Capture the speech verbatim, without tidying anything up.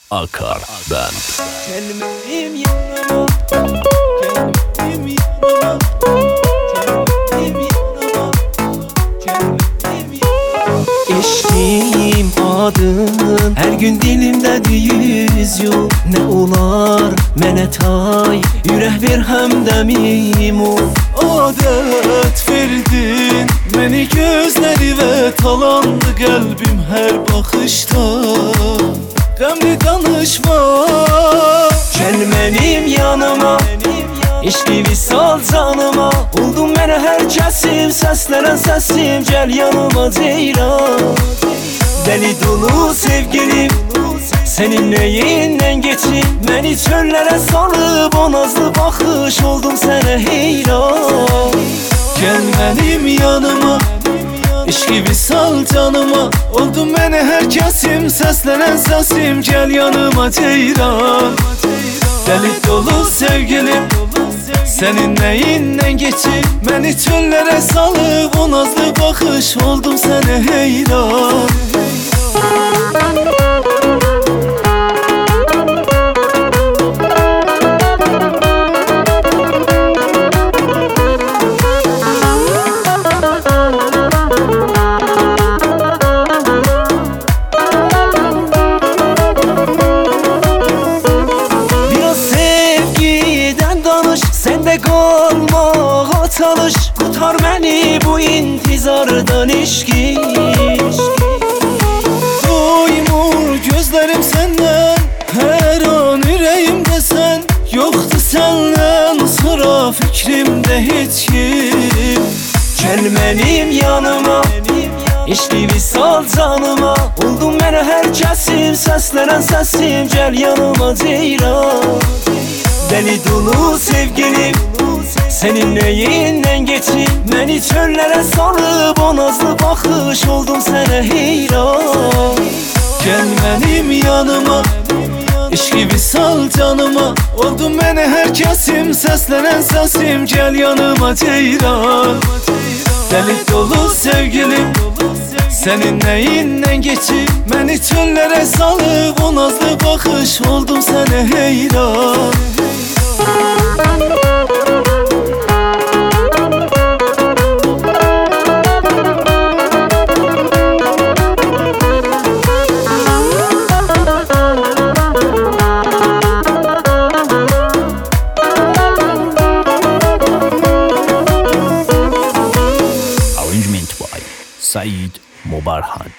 Akar Band. Gelmedim yanıma, gelmedim yanıma, gelmedim yanıma, gelmedim yanıma. Eşliğim adın her gün dilimdedir yüz yıl. Ne olar mənə tay, ürək ver həmdəmim ol. Adət verdin məni gözləri və talandı qəlbim hər baxışda. Qəmli danışma, gəl mənim yanıma, eşli visal canıma. Oldum mənə hər kəsim, səslənən səsim, gəl yanıma ceyran. Dəli dolu sevgilim, senin neyindən geçim. Məni çöllərə salıb o nazlı baxış, oldum sənə heyran. Gəl mənim yanıma, eşki visal canıma. Oldum mənə hər kəsim, səslənən səsim, gəl yanıma ceyran. Dəli dolu sevgilim, senin neyindən geçim. Məni çöllərə salıb o nazlı baxış, oldum sənə heyran. Qalmağa çalış, qutar məni bu intizardan eşki. Doymur gözlərim səndən, hər an ürəyimdə sən. Yoxdur səndən sıra fikrimdə heç kim. Gəl mənim yanıma, eşli visal canıma. Oldum mənə hər kəsim, səslənən səsim, gəl yanıma ceyran. Dəli dolu sevgilim, senin neyindən geçim. Məni çöllərə salıb o nazlı baxış, oldum sənə heyran. Gəl mənim yanıma, eşki visal canıma. Oldum mənə hər kəsim, səslənən səsim, gəl yanıma ceyran. Dəli dolu sevgilim, senin neyindən geçim. Məni çöllərə salıb o nazlı baxış, oldum sənə heyran. Arrangement by Said Mobarhan.